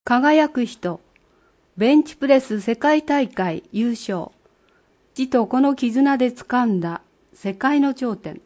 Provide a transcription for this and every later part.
輝く人、ベンチプレス世界大会優勝。父と子の絆で掴んだ世界の頂点。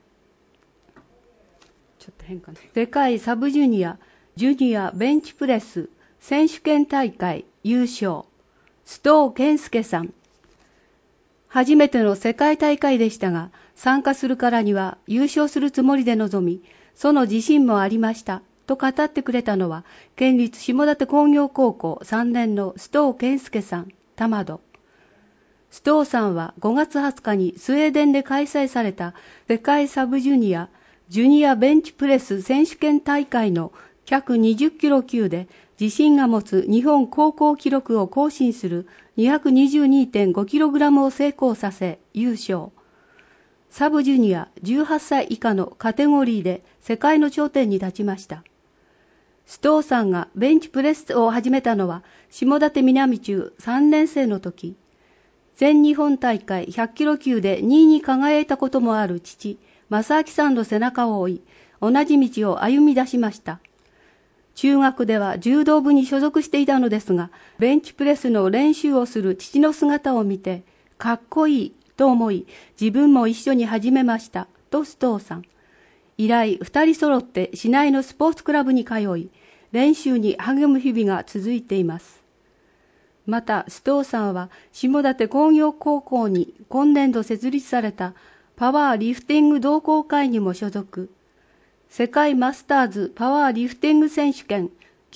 ちょっと変かな。世界サブジュニア、ジュニアベンチプレス選手権大会優勝。須藤健介さん。初めての世界大会でしたが、参加するからには優勝するつもりで臨み、その自信もありました。と語ってくれたのは、県立下館工業高校3年の須藤健介さん、玉戸。須藤さんは5月20日にスウェーデンで開催された世界サブジュニア、ジュニアベンチプレス選手権大会の1 20キロ級で自身が持つ日本高校記録を更新する 222.5 キログラムを成功させ優勝。サブジュニア18歳以下のカテゴリーで世界の頂点に立ちました。須藤さんがベンチプレスを始めたのは下館南中3年生の時、全日本大会100キロ級で2位に輝いたこともある父、正明さんの背中を追い、同じ道を歩み出しました。中学では柔道部に所属していたのですが、ベンチプレスの練習をする父の姿を見て、かっこいいと思い、自分も一緒に始めました、と須藤さん。以来、二人揃って市内のスポーツクラブに通い、練習に励む日々が続いています。また、須藤さんは下館工業高校に今年度設立されたパワーリフティング同好会にも所属。世界マスターズパワーリフティング選手権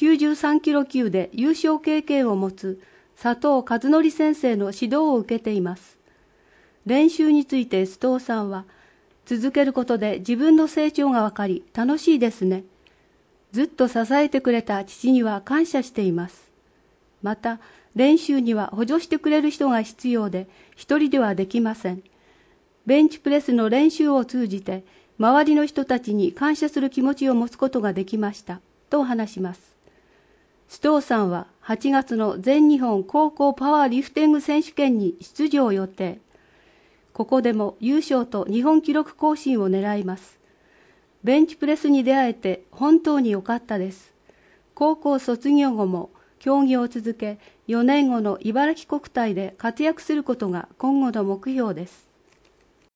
93キロ級で優勝経験を持つ佐藤和則先生の指導を受けています。練習について須藤さんは、続けることで自分の成長がわかり楽しいですね。ずっと支えてくれた父には感謝しています。また、練習には補助してくれる人が必要で、一人ではできません。ベンチプレスの練習を通じて、周りの人たちに感謝する気持ちを持つことができました、と話します。須藤さんは8月の全日本高校パワーリフティング選手権に出場予定。ここでも優勝と日本記録更新を狙います。ベンチプレスに出会えて本当に良かったです。高校卒業後も競技を続け、4年後の茨城国体で活躍することが今後の目標です。